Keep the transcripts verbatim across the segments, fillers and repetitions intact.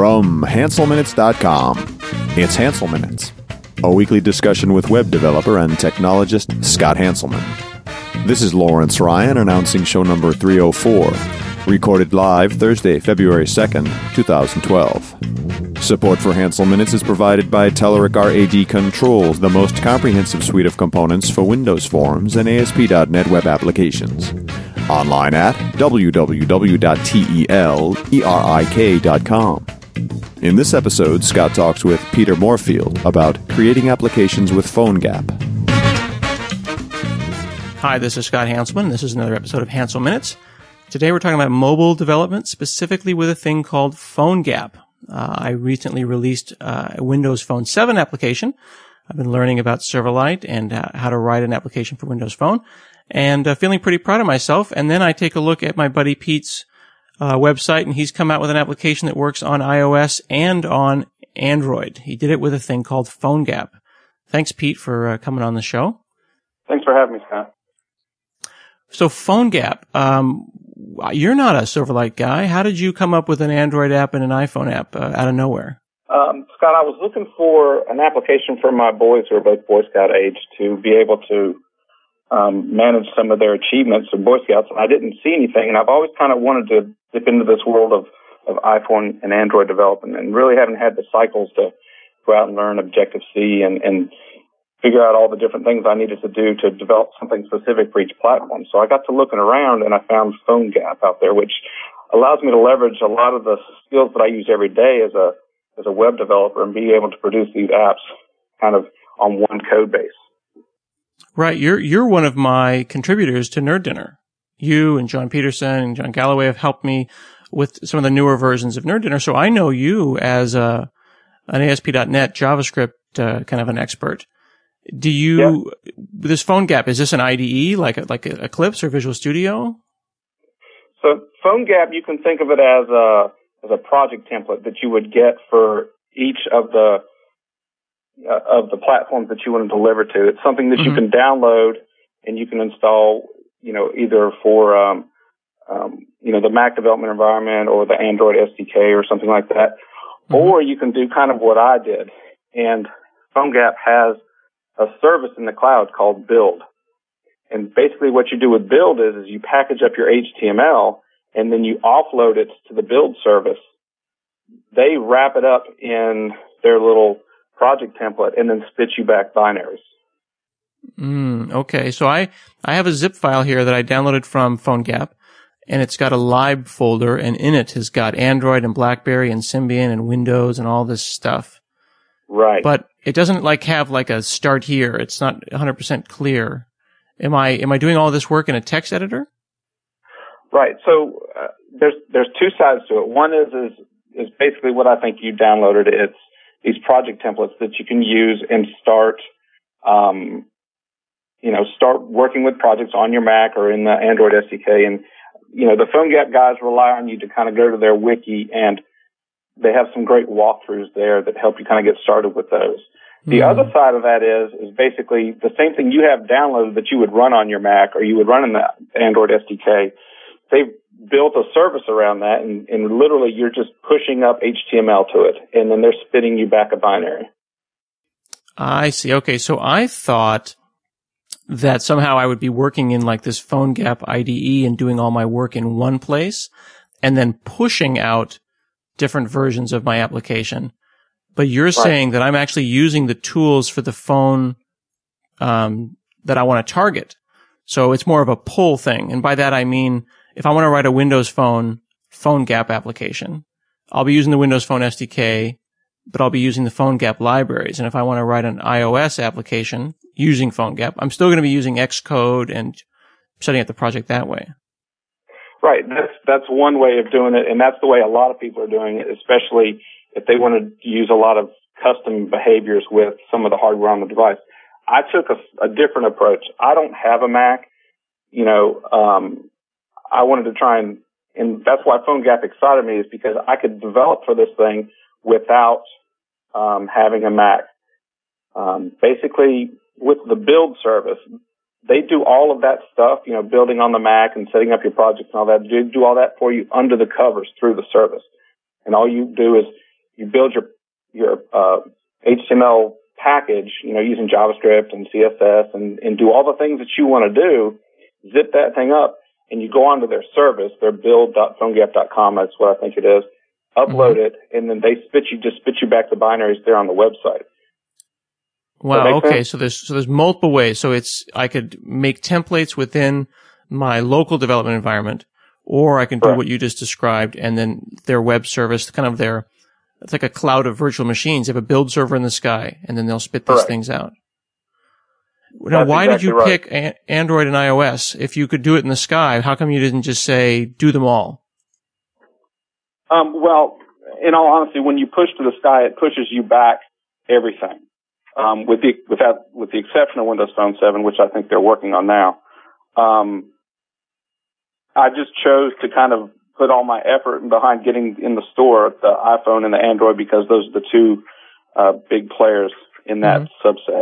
From Hansel Minutes dot com, it's Hansel Minutes, a weekly discussion with web developer and technologist Scott Hanselman. This is Lawrence Ryan announcing show number three oh four, recorded live Thursday, February second, twenty twelve. Support for Hansel Minutes is provided by Telerik R A D Controls, the most comprehensive suite of components for Windows Forms and A S P dot net web applications. Online at w w w dot telerik dot com. In this episode, Scott talks with Peter Moorfield about creating applications with PhoneGap. Hi, this is Scott Hanselman. This is another episode of Hansel Minutes. Today we're talking about mobile development, specifically with a thing called PhoneGap. Uh, I recently released uh, a Windows Phone seven application. I've been learning about Silverlight and uh, how to write an application for Windows Phone, and uh, feeling pretty proud of myself. And then I take a look at my buddy Pete's uh, website, and he's come out with an application that works on iOS and on Android. He did it with a thing called PhoneGap. Thanks, Pete, for uh, coming on the show. Thanks for having me, Scott. So PhoneGap, um, you're not a Silverlight guy. How did you come up with an Android app and an iPhone app uh, out of nowhere? Um, Scott, I was looking for an application for my boys who are both Boy Scout age to be able to um, manage some of their achievements of Boy Scouts, and I didn't see anything. And I've always kind of wanted to dip into this world of, of iPhone and Android development, and really haven't had the cycles to go out and learn Objective-C and, and figure out all the different things I needed to do to develop something specific for each platform. So I got to looking around, and I found PhoneGap out there, which allows me to leverage a lot of the skills that I use every day as a as a web developer and be able to produce these apps kind of on one code base. Right. You're you're one of my contributors to Nerd Dinner. You and John Peterson and John Galloway have helped me with some of the newer versions of Nerd Dinner. So I know you as a an A S P dot net JavaScript uh, kind of an expert. Do you, yeah. This PhoneGap, is this an I D E like a, like Eclipse or Visual Studio? So PhoneGap, you can think of it as a as a project template that you would get for each of the uh, of the platforms that you want to deliver to. It's something that mm-hmm. you can download and you can install, you know, either for um, um, you know the Mac development environment or the Android S D K or something like that, mm-hmm. or you can do kind of what I did. And PhoneGap has a service in the cloud called Build. And basically what you do with Build is, is you package up your H T M L and then you offload it to the Build service. They wrap it up in their little project template and then spit you back binaries. Mm, okay. So I, I have a zip file here that I downloaded from PhoneGap, and it's got a lib folder, and in it has got Android and BlackBerry and Symbian and Windows and all this stuff. Right. But it doesn't like have like a start here. It's not one hundred percent clear. Am I am I doing all this work in a text editor? Right. So uh, there's there's two sides to it. One is is is basically what I think you downloaded. It's these project templates that you can use and start, um, you know, start working with projects on your Mac or in the Android S D K. And you know, the PhoneGap guys rely on you to kind of go to their wiki, and they have some great walkthroughs there that help you kind of get started with those. The mm-hmm. other side of that is is basically the same thing you have downloaded that you would run on your Mac or you would run in the Android S D K. They've built a service around that, and, and literally you're just pushing up H T M L to it, and then they're spitting you back a binary. I see. Okay, so I thought that somehow I would be working in like this PhoneGap I D E and doing all my work in one place and then pushing out different versions of my application. But you're right. saying that I'm actually using the tools for the phone um, that I want to target. So it's more of a pull thing. And by that I mean, if I want to write a Windows Phone PhoneGap application, I'll be using the Windows Phone S D K, but I'll be using the PhoneGap libraries. And if I want to write an iOS application using PhoneGap, I'm still going to be using Xcode and setting up the project that way. Right. That's that's one way of doing it, and that's the way a lot of people are doing it, especially if they want to use a lot of custom behaviors with some of the hardware on the device. I took a, a different approach. I don't have a Mac. You know, um, I wanted to try and, and that's why PhoneGap excited me, is because I could develop for this thing without um, having a Mac. Um, basically, with the Build service, they do all of that stuff, you know, building on the Mac and setting up your projects and all that. They do all that for you under the covers through the service. And all you do is you build your your uh, H T M L package, you know, using JavaScript and C S S, and, and do all the things that you want to do, zip that thing up, and you go onto their service, their build dot phone gap dot com, that's what I think it is, upload mm-hmm. it, and then they spit you just spit you back the binaries there on the website. Wow. Okay. Sense? So there's so there's multiple ways. So it's I could make templates within my local development environment, or I can do Correct. what you just described, and then their web service, kind of their it's like a cloud of virtual machines. They have a build server in the sky, and then they'll spit these Correct. things out. Now, That's why exactly did you right. pick a- Android and iOS? If you could do it in the sky, how come you didn't just say do them all? Um, well, in all honesty, when you push to the sky, it pushes you back everything. Um, with the without with the exception of Windows Phone seven, which I think they're working on now. Um, I just chose to kind of put all my effort behind getting in the store the iPhone and the Android because those are the two uh, big players in that mm-hmm. subset.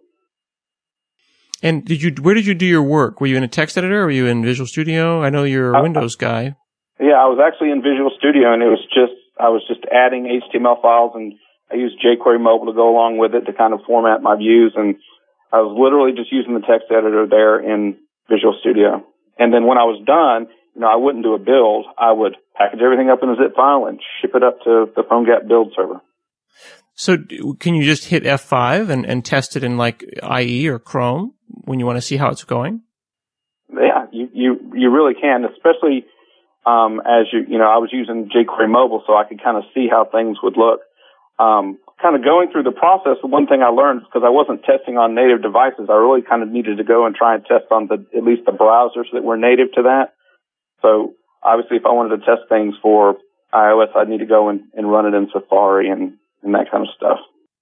And did you? Where did you do your work? Were you in a text editor, or were you in Visual Studio? I know you're a I, Windows guy. Yeah, I was actually in Visual Studio, and it was just I was just adding H T M L files, and I used jQuery Mobile to go along with it to kind of format my views, and I was literally just using the text editor there in Visual Studio. And then when I was done, you know, I wouldn't do a build. I would package everything up in a zip file and ship it up to the PhoneGap build server. So can you just hit F five and, and test it in like I E or Chrome when you want to see how it's going? Yeah, you, you, you really can, especially um, as you, you know, I was using jQuery Mobile so I could kind of see how things would look. Um, kind of going through the process, the one thing I learned, because I wasn't testing on native devices, I really kind of needed to go and try and test on the, at least the browsers that were native to that. So obviously if I wanted to test things for iOS, I'd need to go and, and run it in Safari and, and that kind of stuff.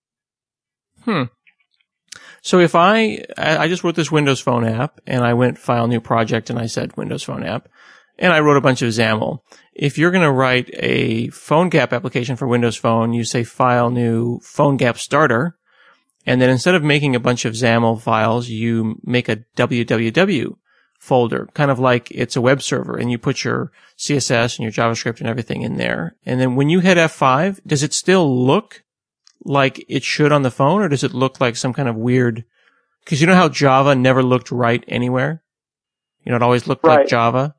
Hmm. So if I, I just wrote this Windows Phone app and I went file new project and I said Windows Phone app and I wrote a bunch of XAML. If you're going to write a PhoneGap application for Windows Phone, you say file new PhoneGap starter. And then instead of making a bunch of XAML files, you make a W W W folder, kind of like it's a web server, and you put your C S S and your JavaScript and everything in there. And then when you hit F five, does it still look like it should on the phone, or does it look like some kind of weird, because you know how Java never looked right anywhere? You know, it always looked right. like Java.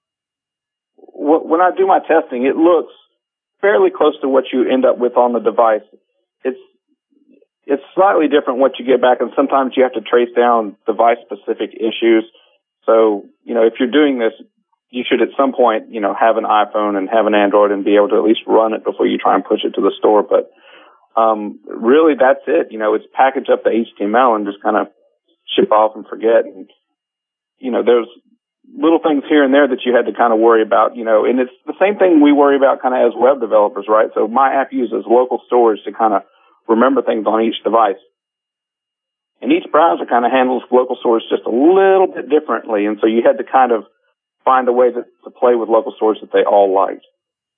When I do my testing, it looks fairly close to what you end up with on the device. It's it's slightly different what you get back, and sometimes you have to trace down device-specific issues. So, you know, if you're doing this, you should at some point, you know, have an iPhone and have an Android and be able to at least run it before you try and push it to the store. But um, really, that's it. You know, it's package up the H T M L and just kind of ship off and forget. And, you know, there's little things here and there that you had to kind of worry about, you know, and it's the same thing we worry about kind of as web developers, right? So my app uses local storage to kind of remember things on each device. And each browser kind of handles local storage just a little bit differently. And so you had to kind of find a way to, to play with local storage that they all liked.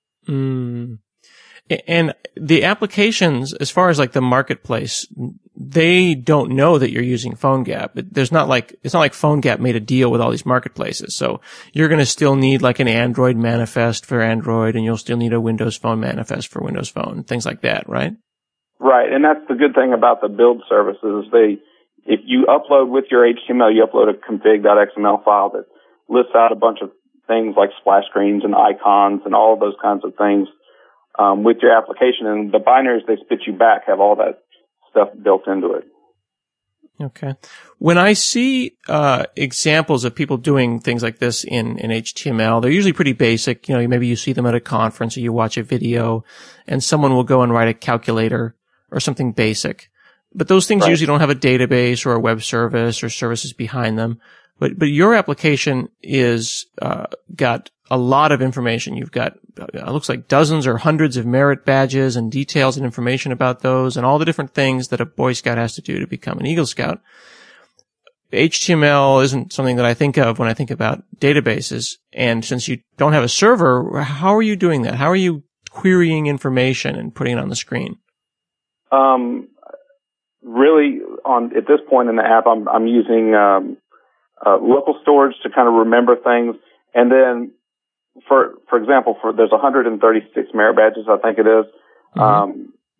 Mm. And the applications, as far as like the marketplace, they don't know that you're using PhoneGap. There's not like, it's not like PhoneGap made a deal with all these marketplaces. So you're going to still need like an Android manifest for Android, and you'll still need a Windows Phone manifest for Windows Phone, things like that, right? Right. And that's the good thing about the build services. They, if you upload with your H T M L, you upload a config dot X M L file that lists out a bunch of things like splash screens and icons and all of those kinds of things. Um, with your application, and the binaries they spit you back have all that stuff built into it. Okay. When I see uh, examples of people doing things like this in, in H T M L, they're usually pretty basic. You know, maybe you see them at a conference or you watch a video, and someone will go and write a calculator or something basic. But those things right. usually don't have a database or a web service or services behind them. But but your application is uh, got a lot of information. You've got, it looks like dozens or hundreds of merit badges and details and information about those and all the different things that a Boy Scout has to do to become an Eagle Scout. H T M L isn't something that I think of when I think about databases. And since you don't have a server, how are you doing that? How are you querying information and putting it on the screen? Um, really, on at this point in the app, I'm, I'm using um, uh, local storage to kind of remember things, and then For for example, for there's one hundred thirty-six merit badges, I think it is. Mm-hmm. Um,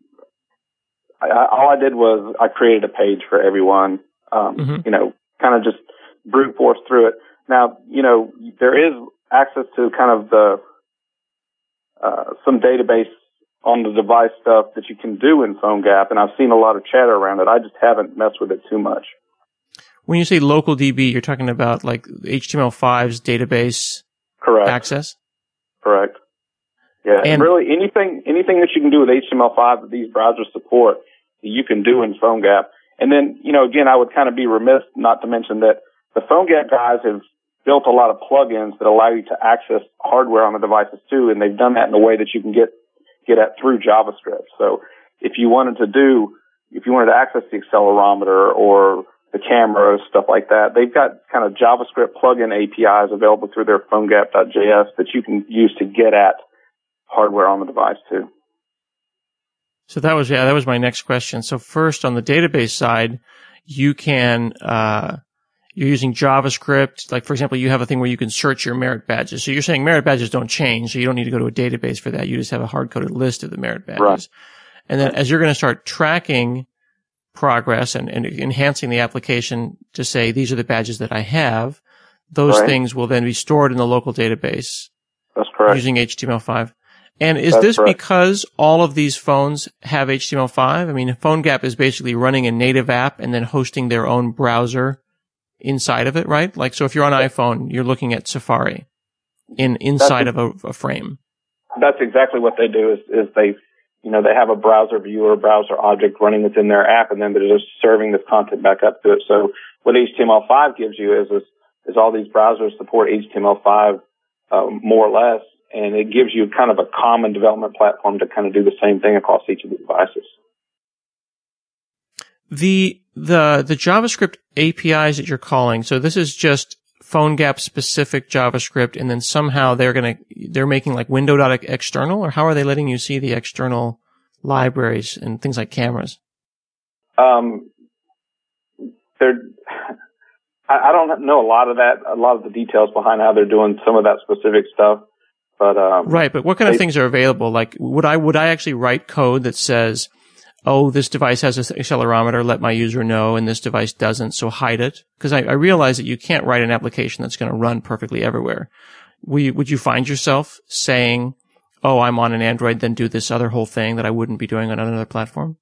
I, I, all I did was I created a page for everyone, um, mm-hmm. you know, kind of just brute force through it. Now, you know, there is access to kind of the uh, some database on the device stuff that you can do in PhoneGap, and I've seen a lot of chatter around it. I just haven't messed with it too much. When you say local D B, you're talking about like H T M L five's database Correct. access? Correct. Yeah, and, and really anything anything that you can do with H T M L five that these browsers support, you can do in PhoneGap. And then, you know, again, I would kind of be remiss not to mention that the PhoneGap guys have built a lot of plugins that allow you to access hardware on the devices too, and they've done that in a way that you can get get at through JavaScript. So if you wanted to do, if you wanted to access the accelerometer or the camera, stuff like that, they've got kind of JavaScript plugin A P Is available through their PhoneGap dot J S that you can use to get at hardware on the device too. So that was, yeah, that was my next question. So first, on the database side, you can, uh, you're using JavaScript. Like, for example, you have a thing where you can search your merit badges. So you're saying merit badges don't change, so you don't need to go to a database for that. You just have a hard-coded list of the merit badges. Right. And then as you're going to start tracking progress and, and enhancing the application to say, these are the badges that I have, those right. things will then be stored in the local database. That's correct. Using H T M L five. And is That's this correct. because all of these phones have H T M L five? I mean, PhoneGap is basically running a native app and then hosting their own browser inside of it, right? Like, so if you're on iPhone, you're looking at Safari in inside of a, a frame. That's exactly what they do is, is they, you know, they have a browser view or a browser object running within their app, and then they're just serving this content back up to it. So what H T M L five gives you is, is, is all these browsers support H T M L five, um, more or less, and it gives you kind of a common development platform to kind of do the same thing across each of the devices. The the the JavaScript A P Is that you're calling, so this is just PhoneGap specific JavaScript, and then somehow they're gonna they're making like window.external, or how are they letting you see the external libraries and things like cameras? Um, they're I, I don't know a lot of that, a lot of the details behind how they're doing some of that specific stuff. But um, right, but what kind they, of things are available? Like, would I would I actually write code that says, "Oh, this device has an accelerometer. Let my user know," and this device doesn't, so hide it? Because I, I realize that you can't write an application that's going to run perfectly everywhere. Would you, would you find yourself saying, "Oh, I'm on an Android, then do this other whole thing that I wouldn't be doing on another platform"?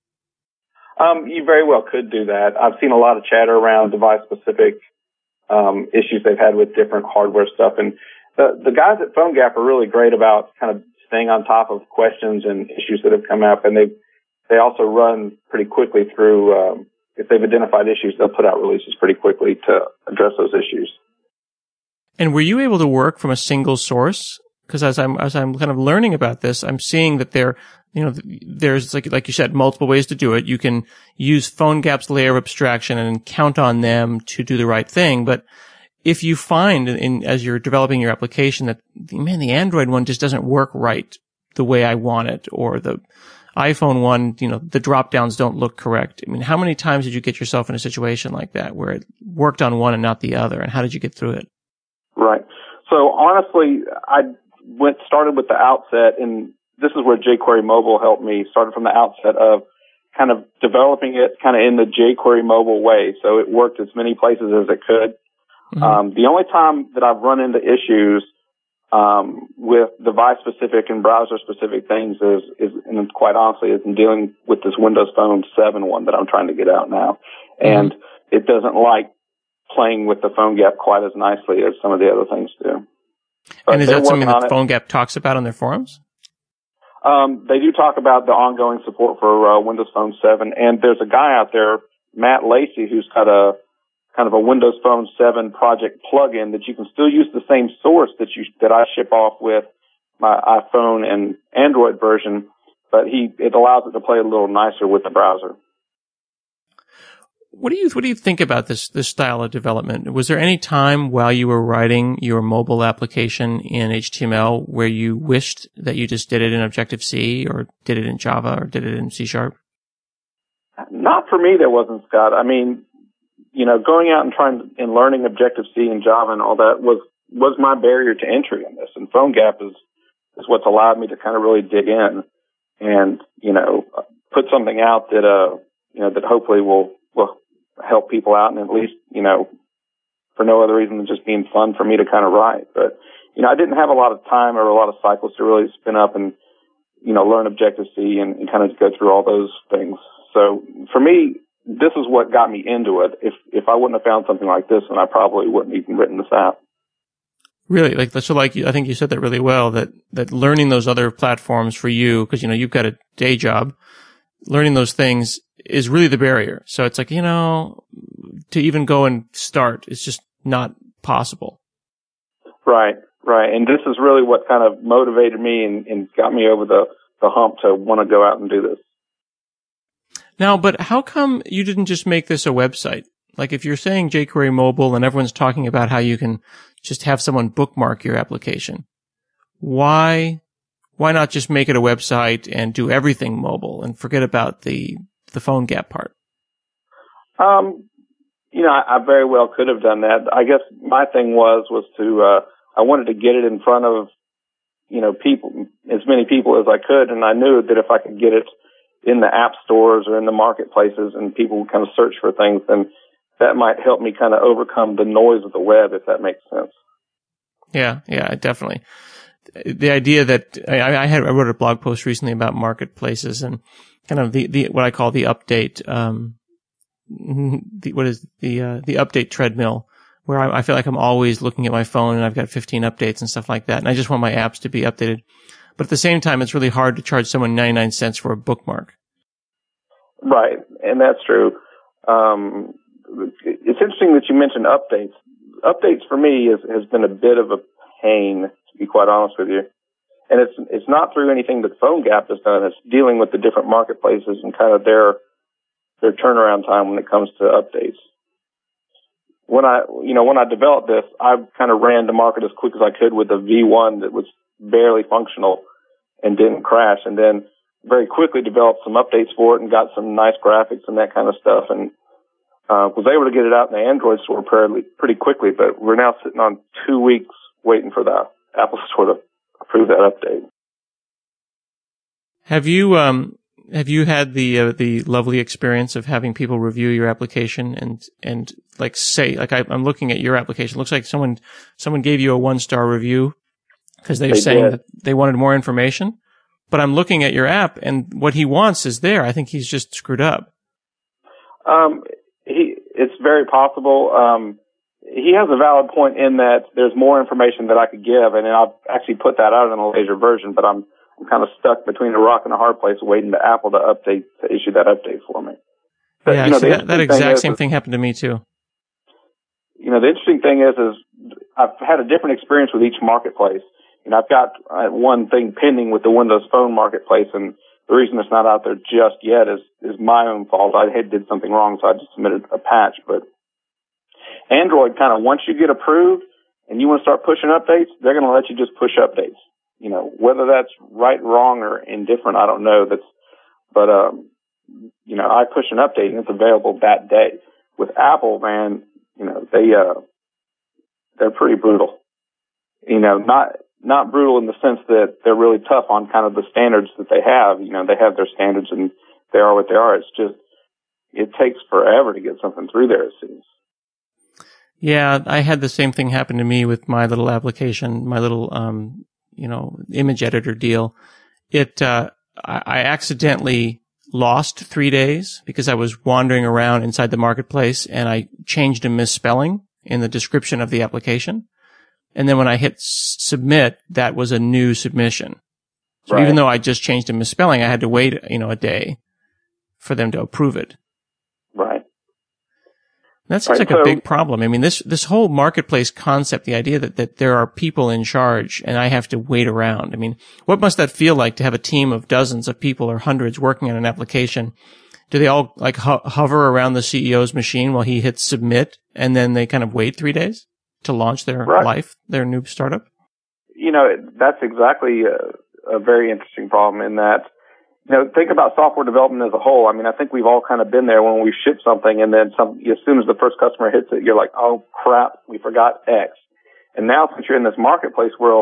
Um, you very well could do that. I've seen a lot of chatter around device-specific um, issues they've had with different hardware stuff, and The, the guys at PhoneGap are really great about kind of staying on top of questions and issues that have come up, and they they also run pretty quickly through, um, if they've identified issues, they'll put out releases pretty quickly to address those issues. And were you able to work from a single source? Because as I'm as I'm kind of learning about this, I'm seeing that there, you know, there's like like you said, multiple ways to do it. You can use PhoneGap's layer of abstraction and count on them to do the right thing, but if you find in, as you're developing your application that, man, the Android one just doesn't work right the way I want it, or the iPhone one, you know, the drop downs don't look correct. I mean, how many times did you get yourself in a situation like that where it worked on one and not the other, and how did you get through it? Right. So honestly, I went, started with the outset, and this is where jQuery Mobile helped me, started from the outset of kind of developing it kind of in the jQuery Mobile way. So it worked as many places as it could. Mm-hmm. Um, the only time that I've run into issues um, with device-specific and browser-specific things is, is, and quite honestly, is in dealing with this Windows Phone seven one that I'm trying to get out now. Mm-hmm. And it doesn't like playing with the PhoneGap quite as nicely as some of the other things do. But and is that something that PhoneGap talks about on their forums? Um, they do talk about the ongoing support for uh, Windows Phone seven, and there's a guy out there, Matt Lacey, who's got a kind of a Windows Phone seven project plugin that you can still use the same source that you that I ship off with my iPhone and Android version, but he it allows it to play a little nicer with the browser. What do you what do you think about this this style of development? Was there any time while you were writing your mobile application in H T M L where you wished that you just did it in Objective-C, or did it in Java, or did it in C Sharp? Not for me, there wasn't, Scott. I mean, you know, going out and trying to, and learning Objective-C and Java and all that was was my barrier to entry in this. And PhoneGap is is what's allowed me to kind of really dig in. And, you know, put something out that, uh, you know, that hopefully will, will help people out, and at least, you know, for no other reason than just being fun for me to kind of write. But, you know, I didn't have a lot of time or a lot of cycles to really spin up and, you know, learn Objective-C and, and kind of go through all those things. So for me, this is what got me into it. If if I wouldn't have found something like this, then I probably wouldn't have even written this app. Really, like so, like I think you said that really well. That that learning those other platforms for you, because you know you've got a day job, learning those things is really the barrier. So it's like, you know, to even go and start, it's just not possible. Right, right. And this is really what kind of motivated me and, and got me over the the hump to want to go out and do this. Now, but how come you didn't just make this a website? Like if you're saying jQuery mobile and everyone's talking about how you can just have someone bookmark your application, why, why not just make it a website and do everything mobile and forget about the, the PhoneGap part? Um, you know, I, I very well could have done that. I guess my thing was, was to, uh, I wanted to get it in front of, you know, people, as many people as I could. And I knew that if I could get it in the app stores or in the marketplaces and people would kind of search for things, then that might help me kind of overcome the noise of the web, if that makes sense. Yeah, yeah, definitely. The idea that I, I had, I wrote a blog post recently about marketplaces and kind of the, the, what I call the update, um, the, what is the, uh, the update treadmill, where I, I feel like I'm always looking at my phone and I've got fifteen updates and stuff like that. And I just want my apps to be updated. But at the same time, it's really hard to charge someone ninety-nine cents for a bookmark. Right, and that's true. Um, it's interesting that you mentioned updates. Updates for me is, has been a bit of a pain, to be quite honest with you. And it's it's not through anything that PhoneGap has done. It's dealing with the different marketplaces and kind of their their turnaround time when it comes to updates. When I you know when I developed this, I kind of ran to market as quick as I could with a V one that was barely functional and didn't crash, and then very quickly developed some updates for it and got some nice graphics and that kind of stuff, and uh, was able to get it out in the Android store pretty, pretty quickly. But we're now sitting on two weeks waiting for the Apple Store to approve that update. Have you um have you had the uh, the lovely experience of having people review your application and and like say like I, I'm looking at your application? It looks like someone someone gave you a one star review because they're they saying did. that they wanted more information. But I'm looking at your app, and what he wants is there. I think he's just screwed up. Um, he, it's very possible. Um, he has a valid point in that there's more information that I could give, and I'll actually put that out in a later version, but I'm, I'm kind of stuck between a rock and a hard place waiting for Apple to update, to issue that update for me. But, yeah, you know, see, that, that exact is, same thing happened to me too. You know, the interesting thing is, is I've had a different experience with each marketplace. And I've got uh, one thing pending with the Windows Phone marketplace, and the reason it's not out there just yet is is my own fault. I had did something wrong, so I just submitted a patch. But Android kind of, once you get approved and you want to start pushing updates, they're going to let you just push updates. You know, whether that's right, wrong, or indifferent, I don't know. That's, but um, you know, I push an update and it's available that day. With Apple, man, you know, they uh, they're pretty brutal. You know, not. Not brutal in the sense that they're really tough on kind of the standards that they have. You know, they have their standards and they are what they are. It's just, it takes forever to get something through there, it seems. Yeah, I had the same thing happen to me with my little application, my little, um, you know, image editor deal. It, uh, I, I accidentally lost three days because I was wandering around inside the marketplace and I changed a misspelling in the description of the application. And then when I hit submit, that was a new submission. So right. Even though I just changed a misspelling, I had to wait, you know, a day for them to approve it. Right. That seems right, like so, a big problem. I mean, this, this whole marketplace concept, the idea that, that there are people in charge and I have to wait around. I mean, what must that feel like to have a team of dozens of people or hundreds working on an application? Do they all like ho- hover around the C E O's machine while he hits submit and then they kind of wait three days? To launch their right. life, their new startup? You know, that's exactly a, a very interesting problem in that, you know, think about software development as a whole. I mean, I think we've all kind of been there when we ship something and then some, as soon as the first customer hits it, you're like, oh crap, we forgot X. And now since you're in this marketplace world,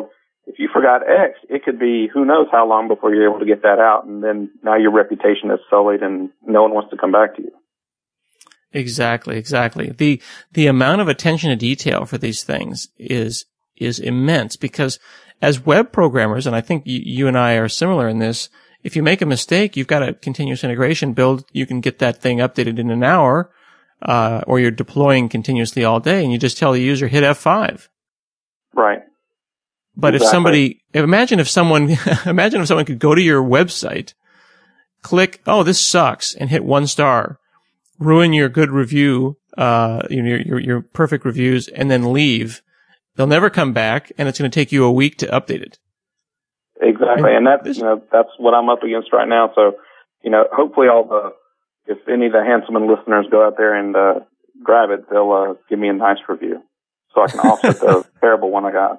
if you forgot X, it could be who knows how long before you're able to get that out, and then now your reputation is sullied and no one wants to come back to you. Exactly, exactly. The the amount of attention to detail for these things is is immense, because as web programmers, and I think you, you and I are similar in this, if you make a mistake, you've got a continuous integration build. You can get that thing updated in an hour, uh, or you're deploying continuously all day, and you just tell the user, hit F five. Right. But exactly. if somebody, imagine if someone, imagine if someone could go to your website, click, oh, this sucks, and hit one star, ruin your good review, uh, your, your, your perfect reviews, and then leave. They'll never come back, and it's going to take you a week to update it. Exactly. And that's, you know, that's what I'm up against right now. So, you know, hopefully all the, if any of the Hanselman listeners go out there and, uh, grab it, they'll, uh, give me a nice review so I can offset the terrible one I got.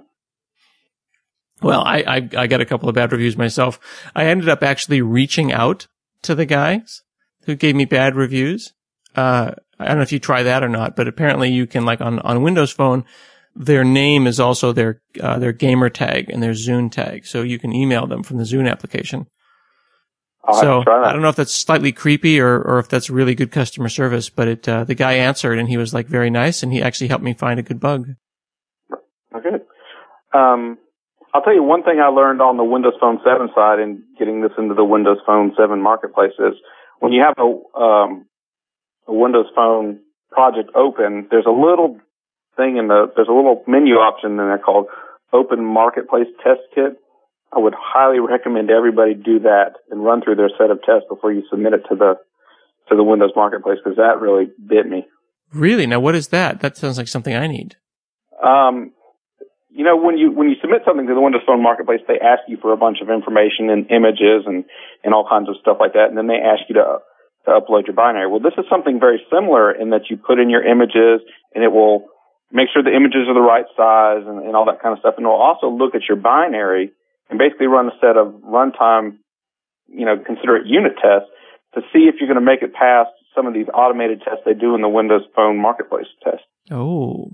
Well, I, I, I got a couple of bad reviews myself. I ended up actually reaching out to the guys who gave me bad reviews. Uh, I don't know if you try that or not, but apparently you can, like on, on Windows Phone, their name is also their, uh, their gamer tag and their Zune tag. So you can email them from the Zune application. I'll so have to try that. I don't know if that's slightly creepy or, or if that's really good customer service, but it, uh, the guy answered and he was like very nice and he actually helped me find a good bug. Okay. Um, I'll tell you one thing I learned on the Windows Phone seven side and getting this into the Windows Phone seven marketplace is when you have a, um, a Windows Phone project open, there's a little thing in the, there's a little menu option in there called Open Marketplace Test Kit. I would highly recommend everybody do that and run through their set of tests before you submit it to the, to the Windows Marketplace, because that really bit me. Really? Now what is that? That sounds like something I need. Um, You know, when you when you submit something to the Windows Phone Marketplace, they ask you for a bunch of information and images and, and all kinds of stuff like that, and then they ask you to to upload your binary. Well, this is something very similar in that you put in your images, and it will make sure the images are the right size and, and all that kind of stuff, and it will also look at your binary and basically run a set of runtime, you know, consider it unit tests to see if you're going to make it past some of these automated tests they do in the Windows Phone Marketplace test. Oh.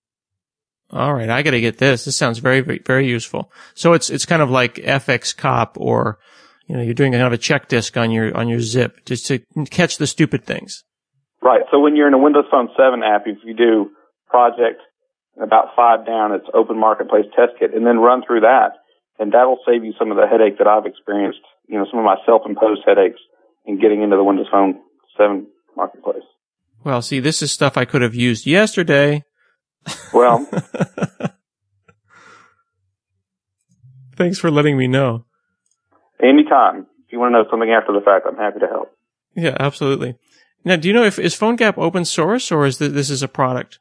All right, I got to get this. This sounds very, very, very useful. So it's it's kind of like F X Cop, or you know, you're doing kind of a check disk on your on your zip just to catch the stupid things. Right. So when you're in a Windows Phone seven app, if you do project about five down, it's Open Marketplace Test Kit, and then run through that, and that'll save you some of the headache that I've experienced. You know, some of my self-imposed headaches in getting into the Windows Phone seven marketplace. Well, see, this is stuff I could have used yesterday. Well, thanks for letting me know. Anytime. If you want to know something after the fact, I'm happy to help. Yeah, absolutely. Now, do you know if is PhoneGap open source or is this, this is a product?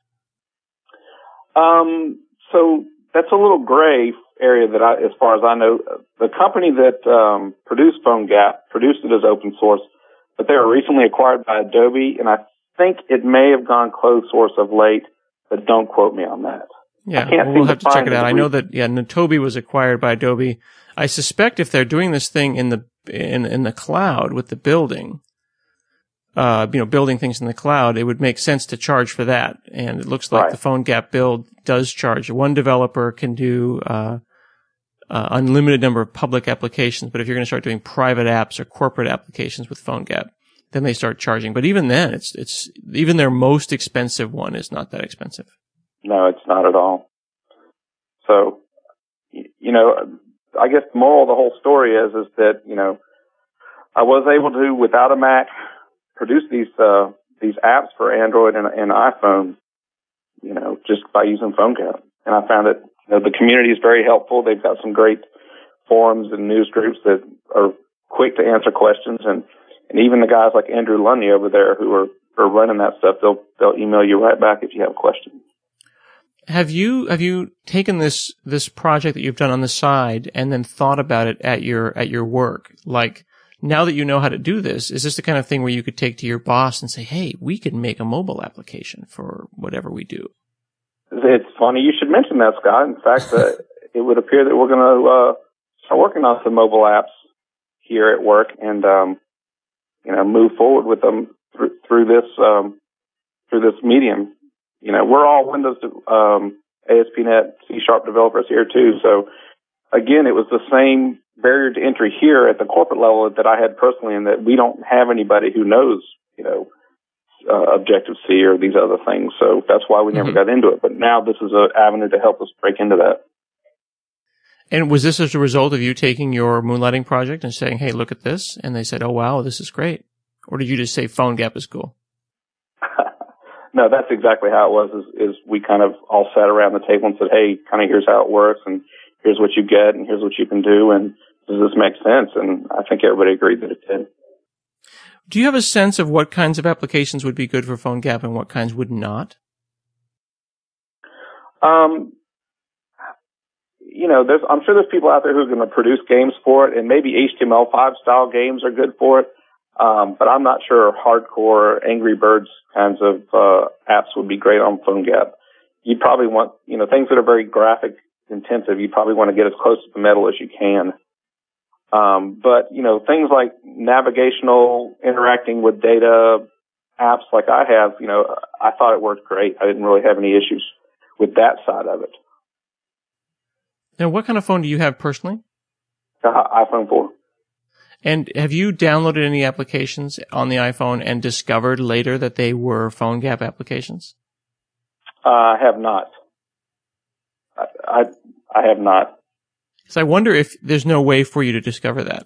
Um, so that's a little gray area that I, as far as I know, the company that um, produced PhoneGap produced it as open source, but they were recently acquired by Adobe, and I think it may have gone closed source of late. But don't quote me on that. Yeah, well, we'll have to, to check it out. I know that, yeah, Natobi was acquired by Adobe. I suspect if they're doing this thing in the, in, in the cloud with the building, uh, you know, building things in the cloud, it would make sense to charge for that. And it looks like right. the PhoneGap build does charge. One developer can do, uh, uh, unlimited number of public applications. But if you're going to start doing private apps or corporate applications with PhoneGap, then they start charging. But even then, it's, it's, even their most expensive one is not that expensive. No, it's not at all. So, you know, I guess the moral of the whole story is, is that, you know, I was able to, without a Mac, produce these, uh, these apps for Android and, and iPhone, you know, just by using PhoneGap. And I found that, you know, the community is very helpful. They've got some great forums and news groups that are quick to answer questions, and And even the guys like Andrew Lundy over there who are, are running that stuff, they'll they'll email you right back if you have questions. Have you have you taken this this project that you've done on the side and then thought about it at your at your work? Like, now that you know how to do this, is this the kind of thing where you could take to your boss and say, "Hey, we can make a mobile application for whatever we do"? It's funny you should mention that, Scott. In fact, uh, it would appear that we're going to uh, start working on some mobile apps here at work, and um, you know, move forward with them through, through this, um, through this medium. You know, we're all Windows, um, A S P dot net, C Sharp developers here too. So, again, it was the same barrier to entry here at the corporate level that I had personally, in that we don't have anybody who knows, you know, uh, Objective-C or these other things. So that's why we never mm-hmm. got into it. But now this is an avenue to help us break into that. And was this as a result of you taking your moonlighting project and saying, hey, look at this? And they said, oh, wow, this is great. Or did you just say PhoneGap is cool? No, that's exactly how it was, is, is we kind of all sat around the table and said, hey, kind of here's how it works, and here's what you get, and here's what you can do, and does this make sense? And I think everybody agreed that it did. Do you have a sense of what kinds of applications would be good for PhoneGap and what kinds would not? Um, you know, there's, I'm sure there's people out there who are going to produce games for it, and maybe H T M L five style games are good for it. Um, but I'm not sure hardcore Angry Birds kinds of uh, apps would be great on PhoneGap. You probably want, you know, things that are very graphic intensive. You probably want to get as close to the metal as you can. Um, but you know, things like navigational, interacting with data apps like I have, you know, I thought it worked great. I didn't really have any issues with that side of it. Now, what kind of phone do you have personally? Uh, iPhone four. And have you downloaded any applications on the iPhone and discovered later that they were PhoneGap applications? Uh, I have not. I, I, I have not. So I wonder if there's no way for you to discover that.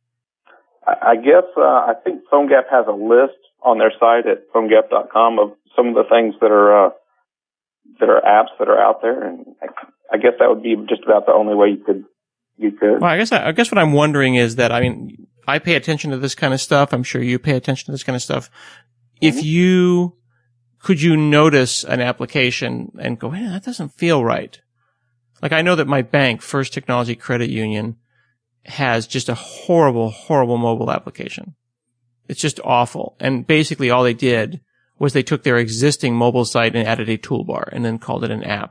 I, I guess, uh, I think PhoneGap has a list on their site at phone gap dot com of some of the things that are, uh, that are apps that are out there. And I, I guess that would be just about the only way you could You could. Well, I guess I, I guess what I'm wondering is that, I mean, I pay attention to this kind of stuff. I'm sure you pay attention to this kind of stuff. Mm-hmm. If you could you notice an application and go, hey, that doesn't feel right. Like, I know that my bank, First Technology Credit Union, has just a horrible, horrible mobile application. It's just awful. And basically all they did was they took their existing mobile site and added a toolbar and then called it an app.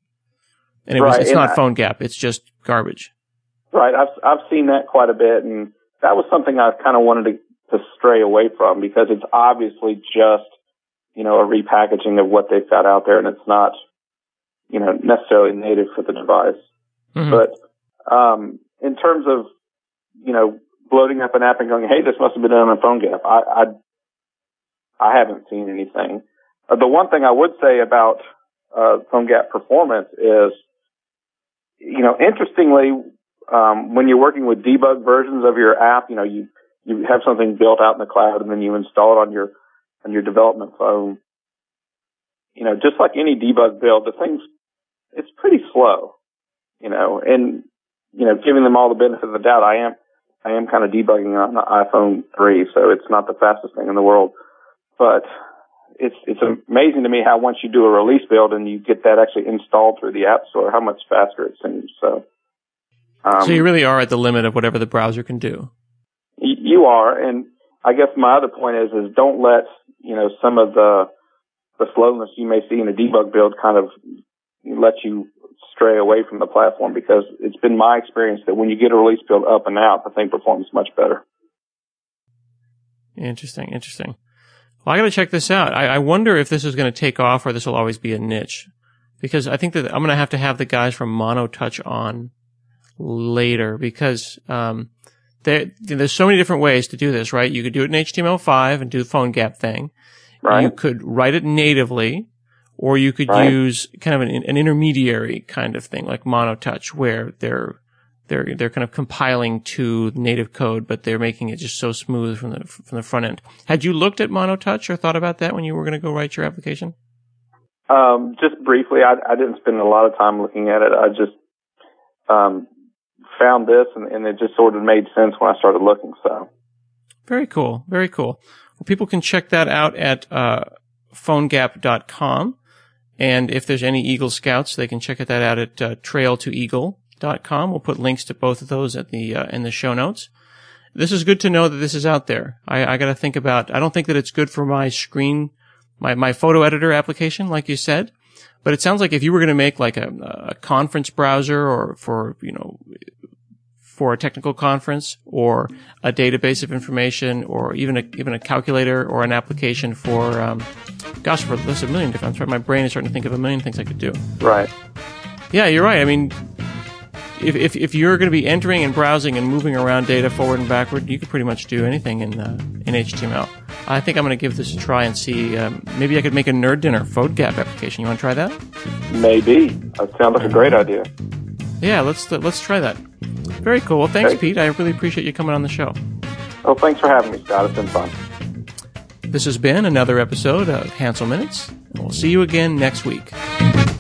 And it was, right. it's and not I, PhoneGap. It's just garbage. Right. I've, I've seen that quite a bit. And that was something I kind of wanted to, to stray away from, because it's obviously just, you know, a repackaging of what they've got out there, and it's not, you know, necessarily native for the device. Mm-hmm. But, um, in terms of, you know, loading up an app and going, hey, this must have been done on PhoneGap, I, I, I haven't seen anything. Uh, the one thing I would say about, uh, PhoneGap performance is, you know, interestingly, um, when you're working with debug versions of your app, you know, you, you have something built out in the cloud and then you install it on your, on your development phone. You know, just like any debug build, the thing's, it's pretty slow, you know, and, you know, giving them all the benefit of the doubt, I am, I am kind of debugging on the iPhone three, so it's not the fastest thing in the world, but it's, it's amazing to me how once you do a release build and you get that actually installed through the App Store, how much faster it seems. So, um, so you really are at the limit of whatever the browser can do. Y- you are. And I guess my other point is, is don't let, you know, some of the, the slowness you may see in a debug build kind of let you stray away from the platform, because it's been my experience that when you get a release build up and out, the thing performs much better. Interesting, interesting. Well, I got to check this out. I, I wonder if this is going to take off or this will always be a niche, because I think that I'm going to have to have the guys from Monotouch on later, because um, there, there's so many different ways to do this, right? You could do it in H T M L five and do the PhoneGap thing. Right. You could write it natively, or you could right. use kind of an, an intermediary kind of thing like Monotouch, where they're they're they're kind of compiling to native code, but they're making it just so smooth from the from the front end. Had you looked at Monotouch or thought about that when you were going to go write your application? Um, just briefly. I, I didn't spend a lot of time looking at it. I just um, found this, and, and it just sort of made sense when I started looking. So very cool, very cool. Well, people can check that out at uh, phone gap dot com. And if there's any Eagle Scouts, they can check that out at uh, trail to eagle dot com. We'll put links to both of those at the uh, in the show notes. This is good to know that this is out there. I, I got to think about. I don't think that it's good for my screen, my my photo editor application, like you said. But it sounds like if you were going to make like a, a conference browser, or for you know. for a technical conference, or a database of information, or even a even a calculator, or an application for, um, gosh, for there's a million different. My brain is starting to think of a million things I could do. Right. Yeah, you're right. I mean, if, if if you're going to be entering and browsing and moving around data forward and backward, you could pretty much do anything in uh, in H T M L. I think I'm going to give this a try and see. Um, maybe I could make a Nerd Dinner PhoneGap application. You want to try that? Maybe. That sounds like a great idea. Yeah, let's let's try that. Very cool. Well, thanks, Okay. Pete. I really appreciate you coming on the show. Well, thanks for having me, Scott. It's been fun. This has been another episode of Hansel Minutes, and we'll see you again next week.